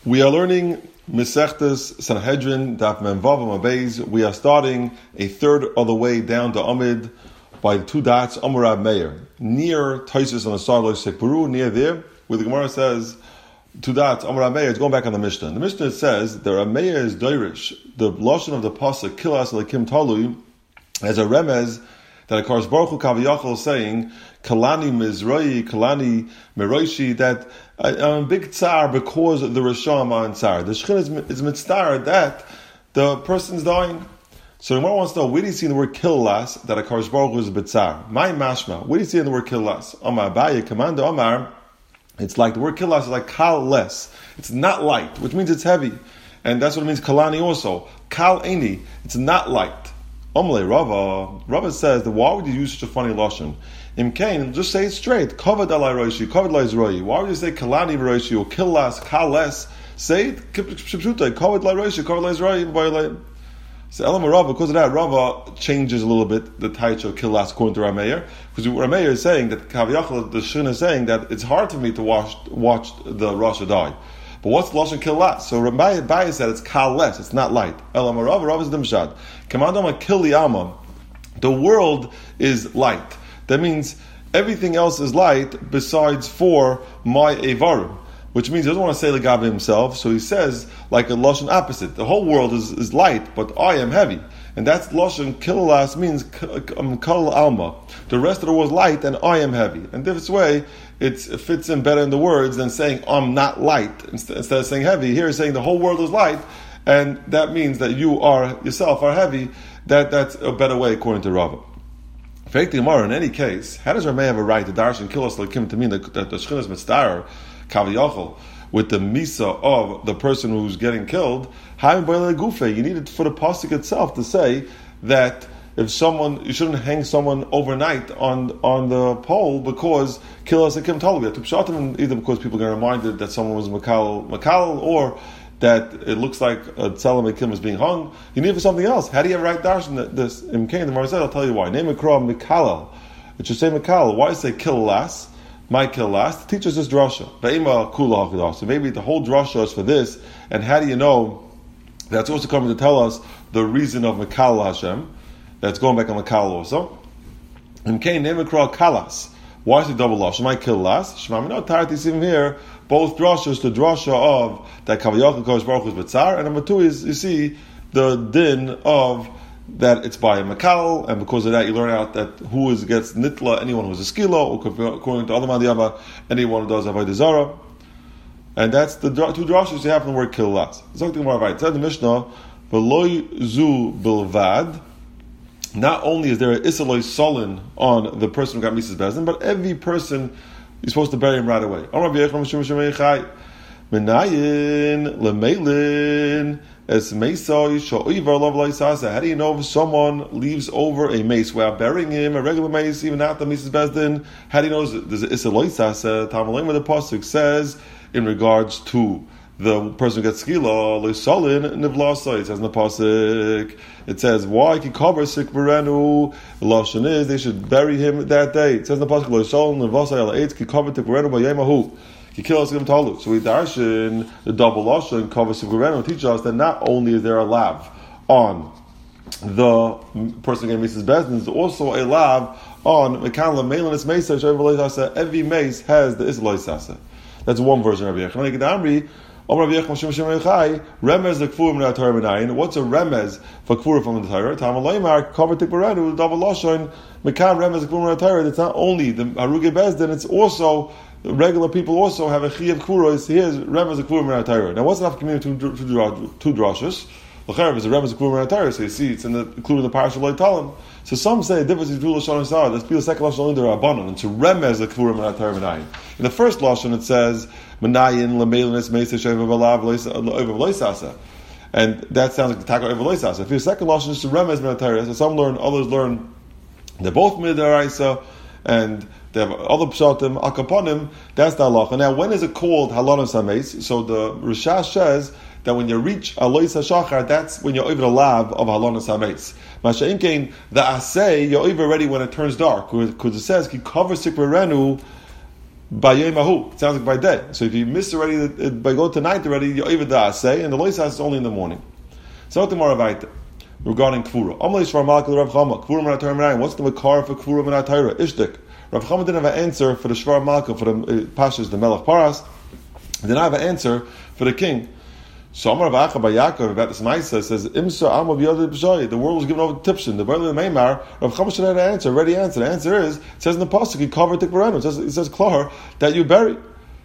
We are learning Mesechtes Sanhedrin Daf Mem Vav Amud Beis. We are starting a third of the way down to Amid by the two dots Amar Rab Meir near Taisus on the side of Sekpuru, near there where the Gemara says two dots Amar Rab Meir. It's going back on the Mishnah. The Mishnah says the Rab Meir is Doirish. The lashon of the pasuk Kilas Lekim Talui as a remez that Akash Baruch Hu Kaviyachol is saying Kalani Mizroi, Kalani Meroishi, that I'm in big tsar because the Risham are in tsar. The Shechin is mitzvah that the person's dying. So the Gemara wants to know, where do you see in the word killas that Akash Baruch Hu is bitzar? My mashma, where do you see in the word killas? Amar Abaye, Commander Amar, it's like the word killas is like kal less. It's not light, which means it's heavy. And that's what it means kalani also. Kal eni, it's not light. Omle Rava says that why would you use such a funny lashon? Imkain, just say it straight. Kavod alai roishi, kavod alai zroi. Why would you say kalani roishi or killas, kales? Say it kavod alai roishi, kavod alai zroi. So Elam Rava, because of that, Rava changes a little bit the title of killas according to Rameir, because Rameir is saying that Kaviyachal, the Shin is saying that it's hard for me to watch the Rasha die. But what's the lashon killas? So Rameir said it's kales, it's not light. Elam Rava is dimshad. Kamandama kiliyama. The world is light. That means everything else is light besides for my Evarim, which means he doesn't want to say Legabe himself, so he says like a Lashon opposite. The whole world is light, but I am heavy. And that's Lashon Kilas means Kal Alma. The rest of the world is light and I am heavy. And this way, it fits in better in the words than saying I'm not light instead of saying heavy. Here he's saying the whole world is light, and that means that you are yourself are heavy. That's a better way according to Rava. In any case, how does Rameh have a right to darsh and kill us like him to mean that the Shechin is mitzvah kaviyachol with the misa of the person who's getting killed? You need it for the pasuk itself to say that if you shouldn't hang someone overnight on the pole because kill us like him talib. Either because people get reminded that someone was makal or that it looks like a Tzelem Ekim is being hung. You need it for something else. How do you have right darshan this? In Cain, the Gemara said, I'll tell you why. Name Mikra Mikalel. It should say Mikalel. Why does it say kill last? My kill last. Teach us this drasha. Ve'ima kula hakadah. So maybe the whole drasha is for this. And how do you know that's also coming to tell us the reason of Mikal Hashem? That's going back on Mikal also. In Cain, name Mikra Kalas. Why is it double loss? My kill last. Shema no tartis even here. Both drashas, the drasha of that Kaviyachal Kodesh Baruch Hu is B'tzar, and number two is you see the din of that it's by a makal, and because of that you learn out that who gets nitla, anyone who's a skila, or according to other madiyama, anyone who does avodah zara, and that's the two drashas you have in the word killas. Something more right. It said the Mishnah, v'loy zu bilvad. Not only is there an isaloi solin on the person who got Mrs. Bezdin, but every person you're supposed to bury him right away. How do you know if someone leaves over a mace without burying him, a regular mace, even after Mrs. Bezdin? How do you know there's an Issa Sasa? Tamalim where the pasuk says in regards to the person who gets skila, loisolin nivlasa. It says in the pasuk. It says why he covers sick berenu. The lashon is they should bury him that day. It says in the pasuk loisolin nivlasa ala eitz ki cover tikberenu by yemahu. He kills him talu. So we darshan the double lashon cover sick berenu teach us that not only is there a lav on the person getting Mrs. Bezdin, there's also a lav on mekanla meilanis mesa. Every mace has the isloi sasa. That's one version of Yechon. Remez the kfur min Torah menayin. What's a remez for kfur from the Torah? Tamalaymar cover tikberenu double lashon mekan remez the kfur min Torah. It's not only the haruge bezdin; it's also regular people also have a chiyuv kfuros. Here's remez the kfur min Torah. Now, what's enough community two drashas? L'cherev is a remez the kfur min Torah. So you see, it's including the parasha loy talim. So some say the difference between lashon and sarah. Let's be the second lashon only the rabbanon. It's a remez the kfur min Torah menayin. In the first lashon, it says Menayin lemelinis meisa sheva balav loisasa, and that sounds like the taka over loisasa. If your second lashon is to remez minatayra, so some learn, others learn they're both midaraisa, and they have other pshatim akaponim. That's the halacha. Now, when is it called halanos hameis? So the Rishash says that when you reach aloisa shachar, that's when you're over the lav of halanos hameis. Masha'inkein the asay you're over already when it turns dark, because it says ki cover sikverenu by Yemahu. It sounds like by day. So if you miss already, by go to night already, you're over the Asay, and the Loisas is only in the morning. So the Moravite regarding Kvura. What's the Makar for Kvura Menatayra? Ishtik. Rav Chama didn't have an answer for the Shvar Malka, for the Pashas, the Melech Paras. He didn't have an answer for the king. So Amar Rav Acha by Yaakov about this Maisa says, Imsa Amav Yodid B'Shoy. The world was given over to Tipshin. The brother of the Meimar, Rav Chama should have an answer, ready answer. The answer is, it says in the Pasuk, he covered Tikvarenu. It says Klahar, that you bury.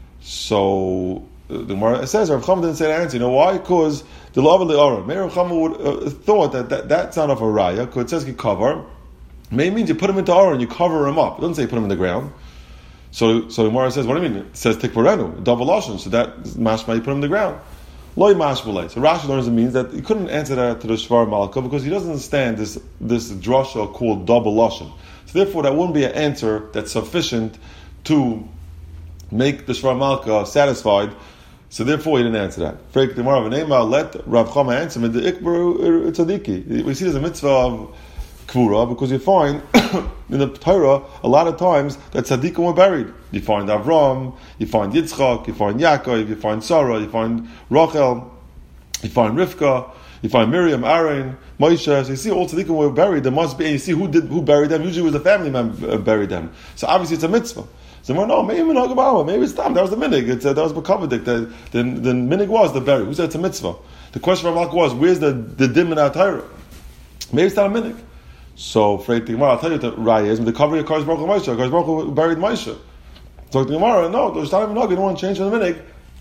So the Gemara says, Rav Chama didn't say the answer. You know why? Because the law of the Aron. Maybe Rav Chama would thought that's not of a raya, because it says you cover. Maybe means you put him into Aron, you cover him up. It doesn't say put him in the ground. So the Gemara says, what do you mean? It says Tikvarenu, double Lashon. So that mashma, you put him in the ground. Loi mashmalei. So Rashi learns it means that he couldn't answer that to the Shvar Malka because he doesn't understand this drasha called double lashon. So therefore, that wouldn't be an answer that's sufficient to make the Shvar Malka satisfied. So therefore, he didn't answer that. Freik the Gemara v'neima let Rav Chama answer with the ikbar tzadiki. We see there's a mitzvah of Kvura because you find in the Torah a lot of times that tzaddikim were buried. You find Avram, you find Yitzchak, you find Yaakov, you find Sarah, you find Rachel, you find Rivka, you find Miriam, Aaron, Moshe. So you see all tzaddikim were buried. There must be, and you see who buried them. Usually it was the family member buried them. So obviously it's a mitzvah. So no, maybe maybe it's time. That was the minig. That was B'kavadik. The minig was the bury. Who said it's a mitzvah? The question from Malk was, where's the dim in our Torah? Maybe it's not a minig. So, Freit the Gemara, I'll tell you what the Raya is. The cover of Kadosh Baruch Hu Moshe. Kadosh Baruch Hu buried Moshe. So the Gemara, no, there's not even no. You don't want to change the minig.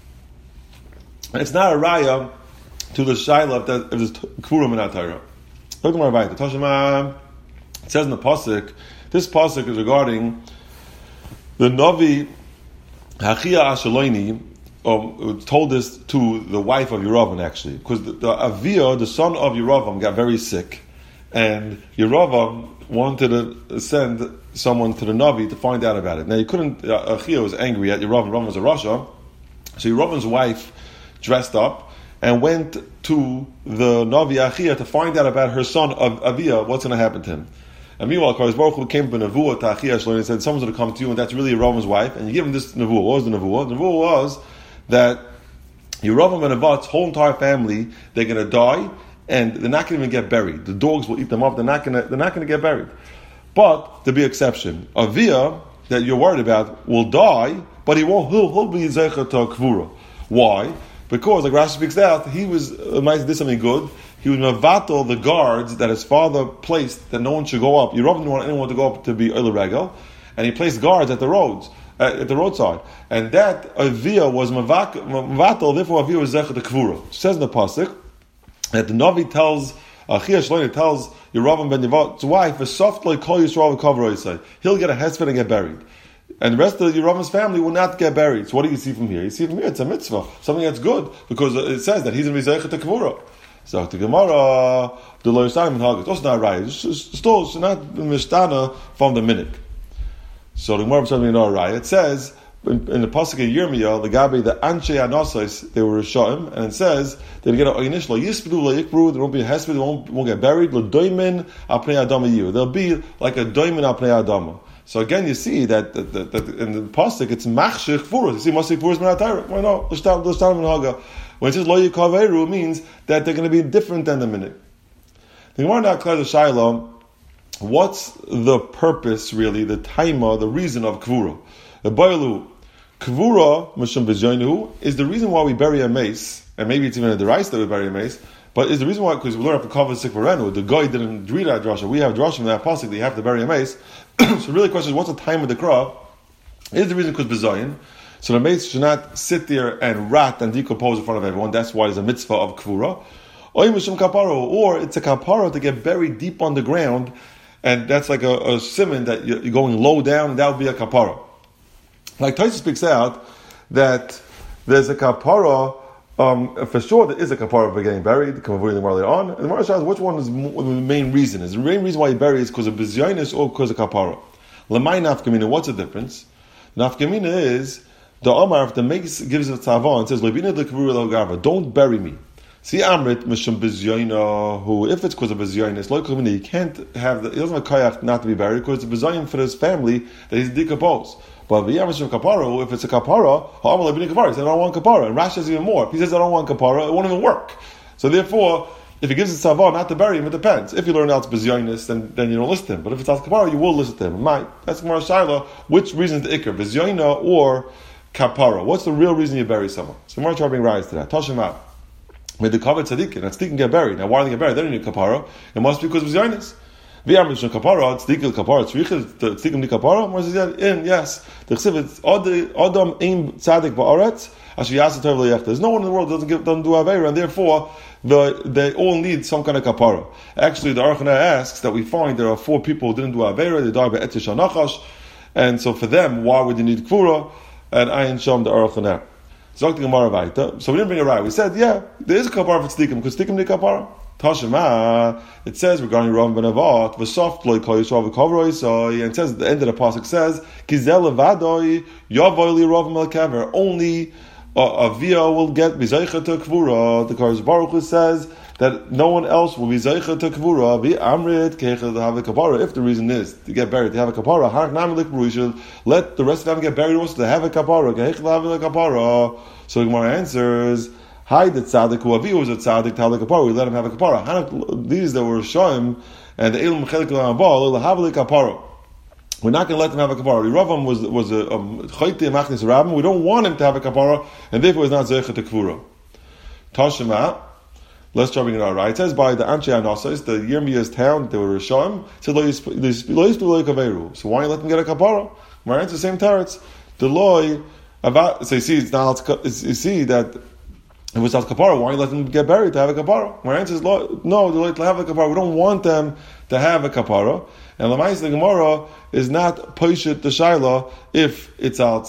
And it's not a Raya to the Shaila if there's Kvurim in our Torah. Look at the Gemara. The Toshima, it says in the pasuk. This pasuk is regarding the Navi Hachia Ashaloini. Told this to the wife of Yeravam actually, because the Avia, the son of Yeravam, got very sick. And Yeravam wanted to send someone to the Navi to find out about it. Now, you couldn't, Achia was angry at Yeravam. Yeravam was a Rasha. So Yeravam's wife dressed up and went to the Navi Achia to find out about her son of Avia, what's going to happen to him. And meanwhile, Kadosh Baruch Hu came from a nevuah to Achia Shlomo and said, someone's going to come to you, and that's really Yeravam's wife. And you give him this nevuah. What was the nevuah? The nevuah was that Yeravam and Avat's whole entire family, they're going to die, and they're not going to even get buried. The dogs will eat them up. They're not going to get buried. But there'll be an exception. Avia that you're worried about will die, but he'll be zecher to kvura. Why? Because, like Rashi speaks out, he did something good. He was mevatel the guards that his father placed that no one should go up. Yeravam didn't want anyone to go up to be Oile Regel, and he placed guards at the roads. At the roadside, and that Avia was mevatel. Therefore, Avia was zecher to kvura. It says in the pasuk that the Navi tells Achia Shlomo tells Yeravam ben Nevat's wife, "A soft like call Yisrael cover." He'll get a hesped and get buried, and the rest of Yeravam's family will not get buried. So, what do you see from here? You see from here it's a mitzvah, something that's good because it says that he's going to be zecher to kvura. So the Gemara, the Lo Yisayim and Haggis, also not right. It's still not mishtana from the minik. So the Gemara tells me no right. It says in the pasuk of Yirmiyah, the Gabi, the Anshe Anosais, they were Rishaim, and it says they get an oynish lo yispdu lo yikbru. There won't be a hesped. They won't get buried. Lo doimin al pnei adama yiyu. They'll be like a doimin al pnei adama. So again, you see that in the pasuk it's machshich furus. You see machshich furus minatayra. Why not? L'shtam and haga. When it says lo yikaveru, it means that they're going to be different than the minute. The Gemara now declares the Shiloh. What's the purpose, really, the taima, the reason of kvura? The boilu, kvura, mishum b'zyoinu, is the reason why we bury a mace, and maybe it's even a deraisa that we bury a mace, but is the reason why, because we learn up to cover sikvarenu, the guy didn't read that drasha, we have drasha from that pasuk that you have to bury a mace. So really the question is, what's the time of the krah? Is the reason because b'zoyin, so the mace should not sit there and rot and decompose in front of everyone, that's why there's a mitzvah of kvura, or it's a kaparo to get buried deep on the ground, and that's like a simon that you're going low down, and that would be a kapara. Like Taisa speaks out that there's a kapara, for sure there is a kapara for getting buried, the earlier on. And the Gemara asks, which one is the main reason? Is the main reason why you bury is because of bizyonis or because of kapara? Lamai nafkamina, what's the difference? Nafkamina is, the Omar, if the mace gives a tzavah and says, Levina de kavura lo garva, don't bury me. See Amrit Mishum Bizyoina, who if it's because of Bizyoinis, he can't have he doesn't have kayak not to be buried because it's Bizyoin for his family that he's decomposed. But v'yamish kapara, if it's a kapara, he says I don't want kapara. And Rashi says even more. If he says I don't want kapara, it won't even work. So therefore, if he gives it tzava not to bury him, it depends. If you learn out bezyonis, then you don't listen to him. But if it's al kapara, you will listen to him. That's Gemara Shaila. Which reason is the ikr, bezyoina or kapara? What's the real reason you bury someone? So Gemara try to bring rise to that. Tashima. With the kavod tzaddikin, that tzaddikin get buried. Now why do they get buried? They don't need kapara. It must be because of bezyonis. V'yamish kapara, tzaddikin kapara, tzaddikin ni kapara. Gemara says yes. The chsiv it's adam ein tzaddik ba'aretz. There's no one in the world that doesn't do Aveira, and therefore they all need some kind of kapara. Actually, the Aruch LaNer asks that we find there are 4 people who didn't do Aveira, they died by Etish HaNachash, and so for them, why would you need Kvura? And Ayin Sham the Aruch LaNer. So we didn't bring it right. We said, yeah, there is a kapara for tzdikim, because tzdikim need kapara. Tashema, it says regarding Rav ben Avat, v'soft loy kol yisrael v'kavroi soy, and it says at the end of the pasuk says, kizel levadoi yavoy li Rav melkever, only a via will get bizaycha to kvura. The Kodesh Baruch Hu says that no one else will be zaycha to kvura. Be amrit keicha to have a kapara. If the reason is to get buried, to have a kapara, har namilik b'ru, should let the rest of them get buried also to have a kapara. Keicha to have a kapara. So the Gemara answers, hi, the tzaddik who avi was a tzaddik to have a kapara. We let him have a kapara. These that were shoyim and the elam chelik l'ambal have a kapara. We're not going to let them have a kapara. Ravam was a chayte machnis rabbin. We don't want him to have a kapara, and therefore he's not zeicha to kvura. Tashema, let's try to bring it out right. It says by the Anshe Anasais, the Yirmiyah's town, they were Rishoim, said lo yisdu lo yikaveru. So why you let them get a kapara? My answer, same teretz. The loy, so you see, it's not. You see that if it was al kapara, why you let them get buried to have a kapara? My answer is no, to have a kapara. We don't want them to have a kapara. And Lamais the Gemara is not poshet the shaila if it's out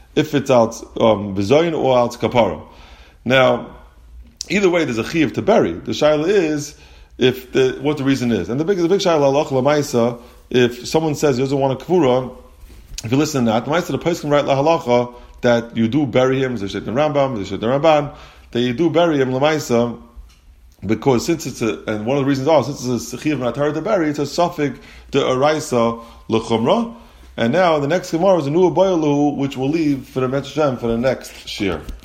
bezoyin or out kapara. Now, either way, there's a chiyuv to bury. The shaila is what the reason is, and the big shaila Allah Lamaisa. If someone says he doesn't want a kvura, if you listen to that, the Maisa the poskim can write lahalacha that you do bury him. There's a Rambam, there's a Ramban that you do bury him Lamaisa. Because since it's and one of the reasons since it's a chiyuv natar to bury, it's a suffix to araisa lechumra. And now the next gemara is a new abayalu, which we'll leave for the next shir.